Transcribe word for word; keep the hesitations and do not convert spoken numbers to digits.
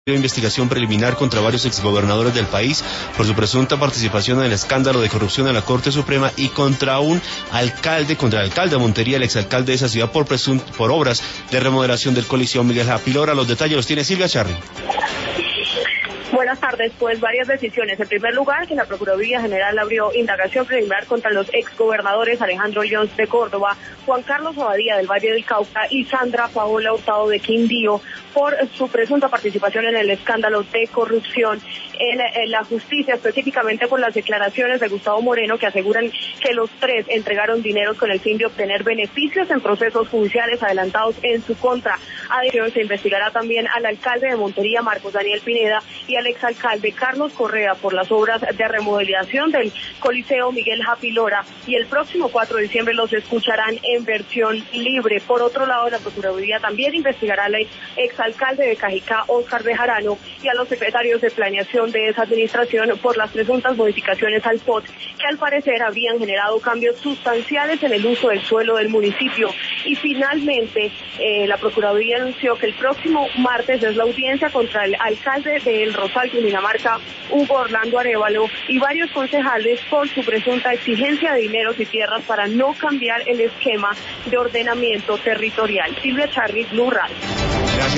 Investigación preliminar contra varios exgobernadores del país por su presunta participación en el escándalo de corrupción en la Corte Suprema y contra un alcalde, contra el alcalde de Montería, el exalcalde de esa ciudad por presunt, por obras de remodelación del Coliseo Miguel Japilora. Los detalles los tiene Silvia Charri. Buenas tardes, pues varias decisiones. En primer lugar, que la Procuraduría General abrió indagación preliminar contra los exgobernadores Alejandro Lyons de Córdoba, Juan Carlos Abadía del Valle del Cauca y Sandra Paola Hurtado de Quindío por su presunta participación en el escándalo de corrupción en, en la justicia, específicamente por las declaraciones de Gustavo Moreno que aseguran que los tres entregaron dineros con el fin de obtener beneficios en procesos judiciales adelantados en su contra. Además, se investigará también al alcalde de Montería, Marcos Daniel Pineda, y al exalcalde Carlos Correa por las obras de remodelación del Coliseo Miguel Japilora, y el próximo cuatro de diciembre los escucharán en versión libre. Por otro lado, la Procuraduría también investigará al exalcalde de Cajicá, Óscar Bejarano, y a los secretarios de planeación de esa administración por las presuntas modificaciones al P O T, que al parecer habrían generado cambios sustanciales en el uso del suelo del municipio. Y finalmente, eh, la Procuraduría anunció que el próximo martes es la audiencia contra el alcalde de El Rosal, Cundinamarca, Hugo Orlando Arévalo, y varios concejales por su presunta exigencia de dineros y tierras para no cambiar el esquema de ordenamiento territorial. Silvia Charri, Blue Radio.